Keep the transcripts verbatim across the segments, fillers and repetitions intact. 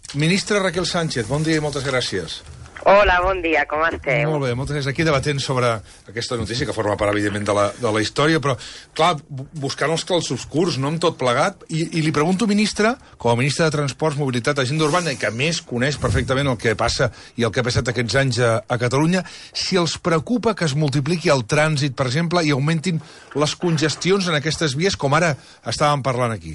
Ministra Raquel Sánchez, bon dia i moltes gràcies. Hola, bon dia, com esteu? Molt bé, moltes gràcies. Aquí debatent sobre aquesta notícia, que forma part, evidentment, de la, de la història, però, clar, buscant els clarobscurs, no amb tot plegat, i, i li pregunto, ministra, com a ministra de Transports, Mobilitat, Agenda Urbana, i que a més coneix perfectament el que passa i el que ha passat aquests anys a, a Catalunya, si els preocupa que es multipliqui el trànsit, per exemple, i augmentin les congestions en aquestes vies, com ara estàvem parlant aquí.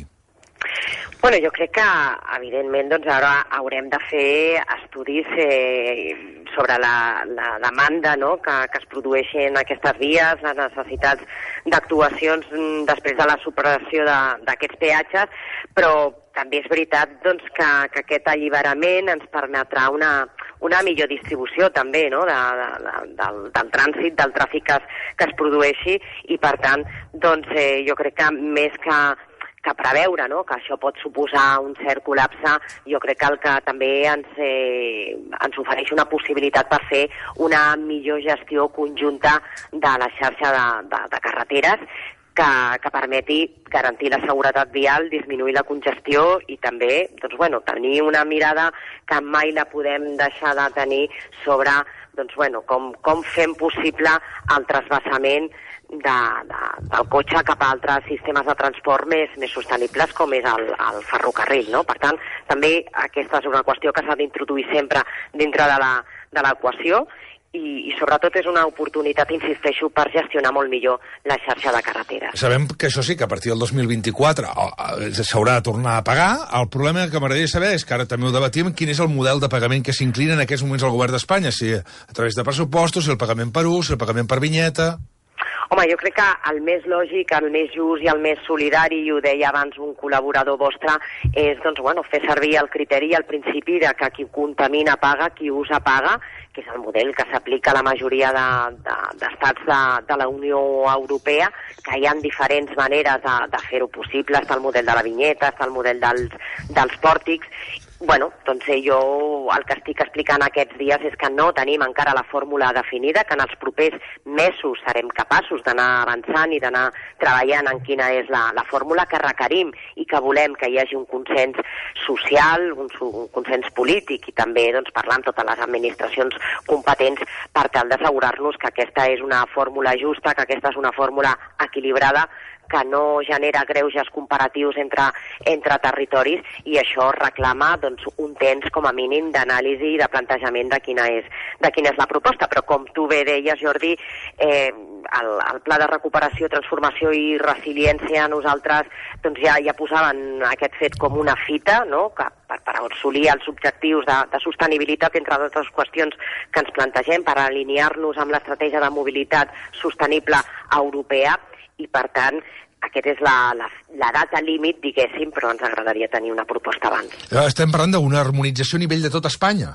Bueno, jo crec que, evidentment, doncs ara haurem de fer estudis eh, sobre la, la demanda, no?, que, que es produeixi en aquestes vies, les necessitats d'actuacions després de la superació d'aquests peatges, però també és veritat doncs, que, que aquest alliberament ens permetrà una, una millor distribució també, no?, de, de, del, del trànsit, del tràfic que es, que es produeixi, i per tant doncs, eh, jo crec que més que que preveure, no?, que això pot suposar un cert col·lapse, jo crec que el que també ens, eh, ens ofereix una possibilitat per fer una millor gestió conjunta de la xarxa de, de, de carreteres que, que permeti garantir la seguretat vial, disminuir la congestió i també doncs, bueno, tenir una mirada que mai la podem deixar de tenir sobre doncs, bueno, com, com fem possible el trasbassament de, de, del cotxe cap a altres sistemes de transport més, més sostenibles com és el, el ferrocarril, no? Per tant, també aquesta és una qüestió que s'ha d'introduir sempre dintre de la, de l'equació i, i sobretot és una oportunitat, insisteixo, per gestionar molt millor la xarxa de carreteres. Sabem que això sí, que a partir del dos mil vint-i-quatre s'haurà de tornar a pagar. El problema que m'agradaria saber és que ara també ho debatíem, quin és el model de pagament que s'inclina en aquests moments al govern d'Espanya, si a través de pressupostos, si el pagament per ús, si el pagament per vinyeta. Home, jo crec que el més lògic, el més just i el més solidari, i ho deia abans un col·laborador vostre, és doncs, bueno, fer servir el criteri i el principi de que qui contamina paga, qui usa paga, que és el model que s'aplica a la majoria d'estats de, de, de, de la Unió Europea, que hi ha diferents maneres de, de fer-ho possible, està el model de la vinyeta, està el model dels, dels pòrtics. Bueno, doncs jo el que estic explicant aquests dies és que no tenim encara la fórmula definida, que en els propers mesos serem capaços d'anar avançant i d'anar treballant en quina és la, la fórmula que requerim i que volem que hi hagi un consens social, un, un consens polític i també doncs, parlar amb totes les administracions competents per tal d'assegurar-nos que aquesta és una fórmula justa, que aquesta és una fórmula equilibrada, que no genera greuges comparatius entre, entre territoris, i això reclama doncs, un temps com a mínim d'anàlisi i de plantejament de quina és, de quina és la proposta. Però com tu bé deies, Jordi, eh, el, el Pla de Recuperació, Transformació i Resiliència, nosaltres doncs, ja, ja posaven aquest fet com una fita, no?, que per, per assolir els objectius de, de sostenibilitat, entre altres qüestions que ens plantegem, per alinear-nos amb l'estratègia de mobilitat sostenible europea, i per tant aquesta és la, la, la data límit, diguéssim, però ens agradaria tenir una proposta abans. Estem parlant d'una harmonització a nivell de tot Espanya.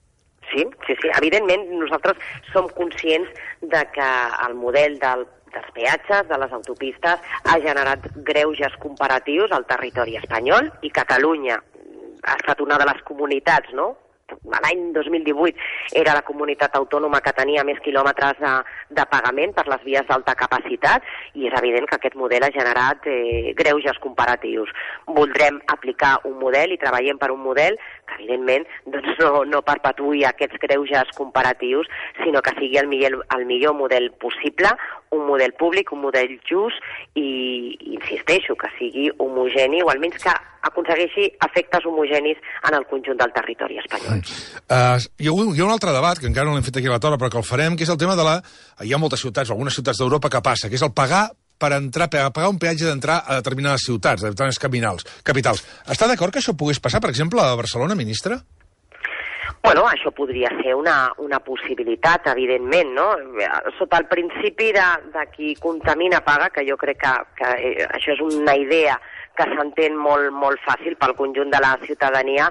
Sí, sí, sí. Evidentment, nosaltres som conscients de que el model del, dels peatges, de les autopistes, ha generat greuges comparatius al territori espanyol, i Catalunya ha estat una de les comunitats, no?, l'any dos mil divuit era la comunitat autònoma que tenia més quilòmetres de, de pagament per les vies d'alta capacitat, i és evident que aquest model ha generat eh, greuges comparatius. Voldrem aplicar un model i treballem per un model que evidentment doncs, no, no perpetuï aquests greuges comparatius, sinó que sigui el millor, el millor model possible, un model públic, un model just i, insisteixo, que sigui homogeni, o almenys que aconsegueixi efectes homogenis en el conjunt del territori espanyol. Uh, hi, ha, hi ha un altre debat, que encara no l'hem fet aquí a la taula, però que el farem, que és el tema de la... Hi ha moltes ciutats, algunes ciutats d'Europa, que passa, que és el pagar per entrar, pagar un peatge d'entrar a determinades ciutats, a determinades caminals, capitals. Està d'acord que això pogués passar, per exemple, a Barcelona, ministre? Bueno, això podria ser una, una possibilitat, evidentment, no? Sota el principi de, de qui contamina paga, que jo crec que, que eh, això és una idea que s'entén molt, molt fàcil pel conjunt de la ciutadania.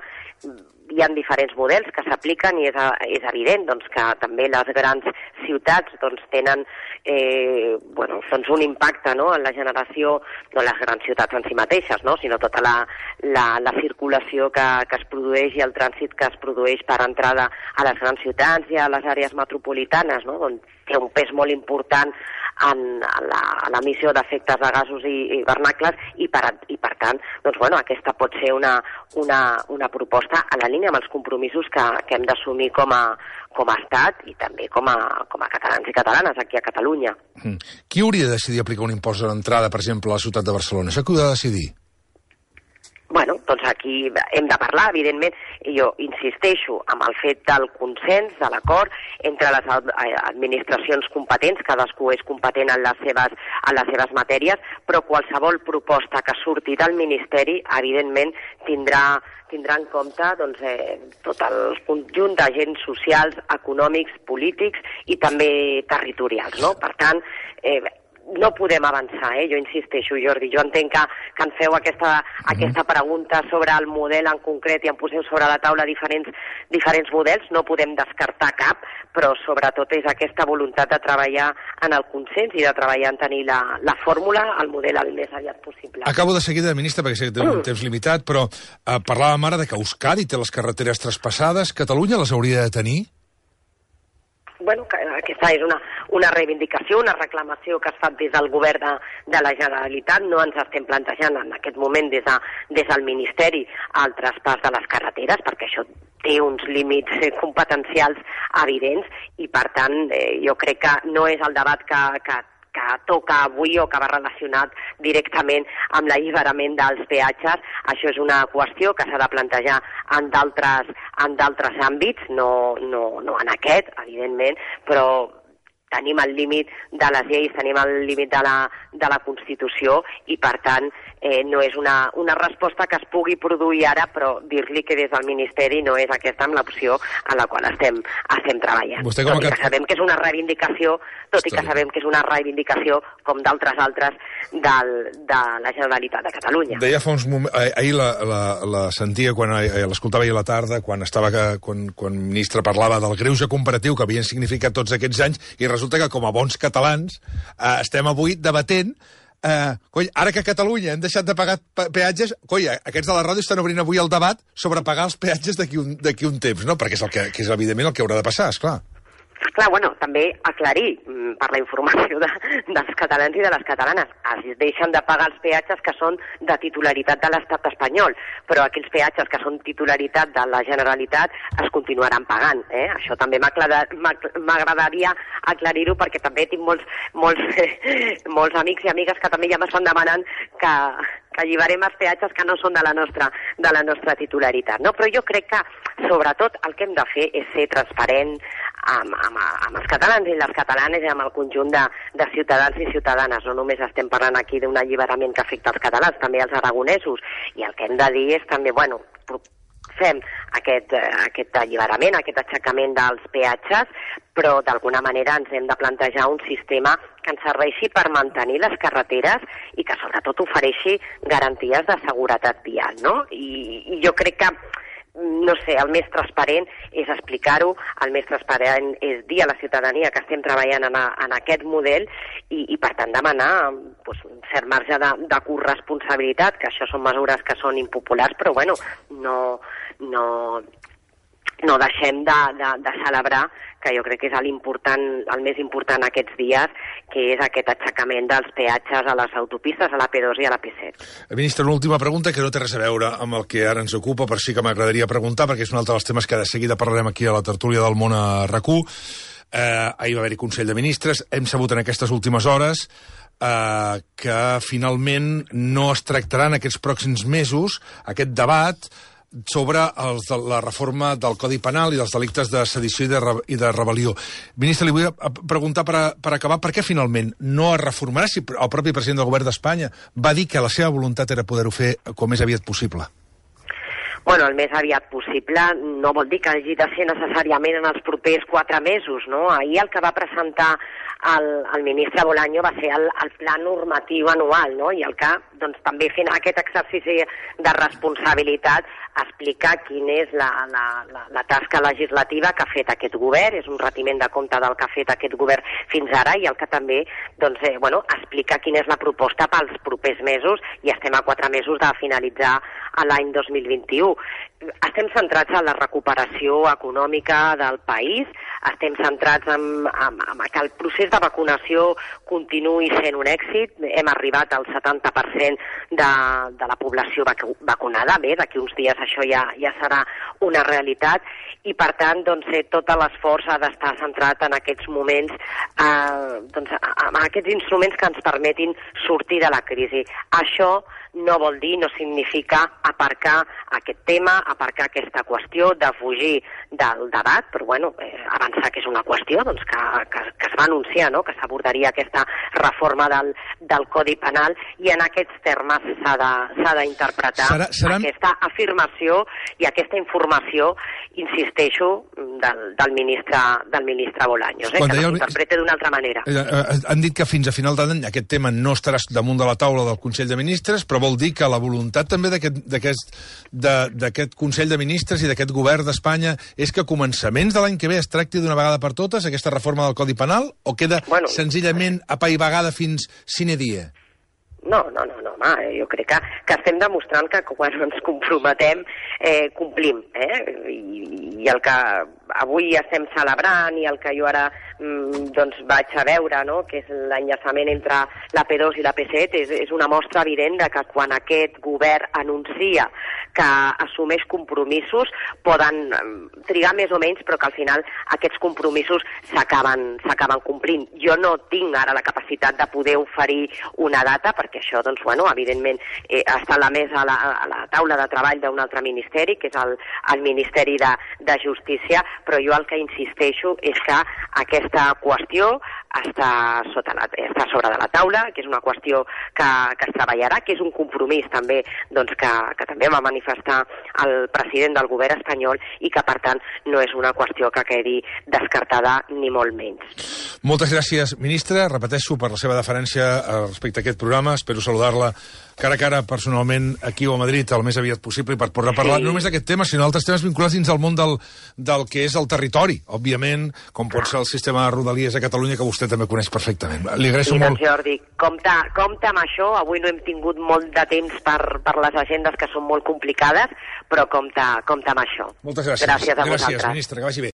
Hi ha diferents models que s'apliquen i és, és evident doncs, que també les grans ciutats doncs, tenen eh, bueno, doncs un impacte, no?, en la generació, no les grans ciutats en si mateixes, no?, sinó tota la, la, la circulació que, que es produeix i el trànsit que es produeix per entrada a les grans ciutats i a les àrees metropolitanes, no?, doncs té un pes molt important en l'emissió d'efectes de gasos hivernacles i per, i per tant, doncs, bueno, aquesta pot ser una, una, una proposta en la línia amb els compromisos que, que hem d'assumir com a, com a estat i també com a, com a catalans i catalanes aquí a Catalunya. Mm. Qui hauria de decidir aplicar un impost a l'entrada, per exemple, a la ciutat de Barcelona? Això qui ho ha de decidir? Bueno, doncs aquí hem de parlar, evidentment, i jo insisteixo amb el fet del consens, de l'acord entre les administracions competents, cadascú és competent en les seves, en les seves matèries, però qualsevol proposta que surti del Ministeri, evidentment, tindrà, tindrà en compte doncs, eh, tot el conjunt d'agents socials, econòmics, polítics i també territorials, no? Per tant, eh, no podem avançar, eh? Jo insisteixo, Jordi, jo entenc que, que em feu aquesta, mm-hmm. aquesta pregunta sobre el model en concret i em poseu sobre la taula diferents, diferents models, no podem descartar cap, però sobretot és aquesta voluntat de treballar en el consens i de treballar en tenir la, la fórmula, el model el més aviat possible. Acabo de seguida, ministre, perquè sé que té un mm. temps limitat, però eh, parlàvem ara de que Euskadi té les carreteres traspassades, Catalunya les hauria de tenir? Bueno, aquesta és una, una reivindicació, una reclamació que es fa des del govern de, de la Generalitat. No ens estem plantejant en aquest moment des, de, des del Ministeri el traspàs de les carreteres, perquè això té uns límits competencials evidents i, per tant, eh, jo crec que no és el debat que, que que toca avui o que va relacionat directament amb l'alliberament dels peatges. Això és una qüestió que s'ha de plantejar en d'altres en d'altres àmbits, no, no, no en aquest, evidentment, però tenim el límit de les lleis, tenim el límit de la, de la Constitució i, per tant, eh, no és una, una resposta que es pugui produir ara, però dir-li que des del Ministeri no és aquesta amb l'opció en la qual estem, estem treballant. Vostè com tot i que sabem que és una reivindicació, tot i que sabem que és una reivindicació, com d'altres altres, del, de la Generalitat de Catalunya. Deia fa uns moments, ahir la, la, la sentia, quan l'escoltava ahir a la tarda, quan, estava, quan, quan el ministre parlava del greuge comparatiu que havien significat tots aquests anys, i resulta que com a bons catalans eh, estem avui debatent eh, coi, ara que a Catalunya hem deixat de pagar peatges, coi, aquests de la ràdio estan obrint avui el debat sobre pagar els peatges d'aquí un, d'aquí un temps, no? Perquè és, el que, que és evidentment el que haurà de passar, esclar. Clar, bueno, també aclarir per la informació de, dels catalans i de les catalanes. Es deixen de pagar els peatges que són de titularitat de l'estat espanyol, però aquells peatges que són titularitat de la Generalitat es continuaran pagant. Eh? Això també m'agradaria aclarir-ho, perquè també tinc molts, molts, eh, molts amics i amigues que també ja m'estan demanant que, que alliberem els peatges que no són de la nostra, de la nostra titularitat. No? Però jo crec que, sobretot, el que hem de fer és ser transparent amb, amb, amb els catalans i les catalanes i amb el conjunt de, de ciutadans i ciutadanes. No només estem parlant aquí d'un alliberament que afecta els catalans, també els aragonesos. I el que hem de dir és també, bueno, fem aquest, aquest alliberament, aquest aixecament dels peatges, però d'alguna manera ens hem de plantejar un sistema que ens serveixi per mantenir les carreteres i que sobretot ofereixi garanties de seguretat vial, no? I, i jo crec que no sé, el més transparent és explicar-ho, el més transparent és dir a la ciutadania que estem treballant en, a, en aquest model i, i per tant demanar pues, un cert marge de, de corresponsabilitat, que això són mesures que són impopulars, però bueno, no, no, no deixem de, de, de celebrar, que jo crec que és l'important, el més important aquests dies, que és aquest aixecament dels peatges a les autopistes, a la P dos i a la P set. Ministre, una última pregunta que no té res a veure amb el que ara ens ocupa, però sí que m'agradaria preguntar, perquè és un altre dels temes que de seguida parlarem aquí a la tertúlia del Món a RAC1. Eh, ahir va haver-hi Consell de Ministres, hem sabut en aquestes últimes hores eh, que finalment no es tractarà en aquests pròxims mesos aquest debat sobre els de la reforma del Codi Penal i dels delictes de sedició i de, re, i de rebel·lió. Ministre, li vull preguntar per, a, per acabar, per què finalment no es reformarà si el propi president del govern d'Espanya va dir que la seva voluntat era poder-ho fer com més aviat possible? Bueno, el més aviat possible no vol dir que hagi de ser necessàriament en els propers quatre mesos, no? Ahir el que va presentar el, el ministre Bolaño va ser el, el pla normatiu anual, no? I el que, doncs, també fent aquest exercici de responsabilitat, explicar quina és la, la, la, la tasca legislativa que ha fet aquest govern, és un retiment de compte del que ha fet aquest govern fins ara, i el que també, doncs, eh, bueno, explica quina és la proposta pels propers mesos, i estem a quatre mesos de finalitzar l'any dos mil vint-i-u. Estem centrats en la recuperació econòmica del país, estem centrats en, en, en que el procés de vacunació continuï sent un èxit. Hem arribat al setanta per cent de, de la població vac vacunada. Bé, d'aquí uns dies això ja, ja serà una realitat i, per tant, doncs, tot l'esforç ha d'estar centrat en aquests moments, eh, doncs, en aquests instruments que ens permetin sortir de la crisi. Això no vol dir, no significa aparcar aquest tema, aparcar aquesta qüestió, de fugir del debat, però bueno, eh, avançar que és una qüestió doncs, que, que, que es va anunciar, no?, que s'abordaria aquesta reforma del, del Codi Penal, i en aquests termes s'ha d'interpretar serà, serà... aquesta afirmació i aquesta informació, insisteixo, del, del, ministre, del ministre Bolaños, eh, que s'interpreta d'una altra manera. Eh, eh, han dit que fins a final d'any aquest tema no estarà damunt de la taula del Consell de Ministres, però vol dir que la voluntat també d'aquest Consell de Ministres i d'aquest govern d'Espanya és que a començaments de l'any que ve es tracti d'una vegada per totes aquesta reforma del Codi Penal, o queda bueno, senzillament apaivagada fins sine die? No, no, no, no, home, jo crec que, que estem demostrant que quan ens comprometem eh, complim, eh? I, i el que avui estem celebrant i el que jo ara mm, doncs vaig a veure, no?, que és l'enllaçament entre la P dos i la P set, és, és una mostra evident de que quan aquest govern anuncia que assumeix compromisos, poden trigar més o menys, però que al final aquests compromisos s'acaben s'acaben complint. Jo no tinc ara la capacitat de poder oferir una data, perquè això, doncs, bueno, evidentment, eh, està a la mesa, a la, a la taula de treball d'un altre ministeri, que és el, el Ministeri de, de Justícia, però jo el que insisteixo és que aquesta qüestió està, sota la, està sobre de la taula, que és una qüestió que, que es treballarà, que és un compromís també, doncs, que, que també va manifestar el president del govern espanyol i que, per tant, no és una qüestió que quedi descartada ni molt menys. Moltes gràcies, ministra. Repeteixo per la seva deferència respecte a aquest programa. Espero saludar-la cara a cara personalment aquí o a Madrid el més aviat possible i per poder parlar sí. no només d'aquest tema, sinó d'altres temes vinculats dins del món del, del que és el territori, òbviament, com pot ser el sistema de rodalies a Catalunya, que vostè també coneix perfectament. Li agraeixo sí, molt. Doncs, Jordi, compta, compta amb això. Avui no hem tingut molt de temps per, per les agendes, que són molt complicades, però compta, compta amb això. Moltes gràcies. Gràcies a gràcies, vosaltres. Ministre, que vagi bé.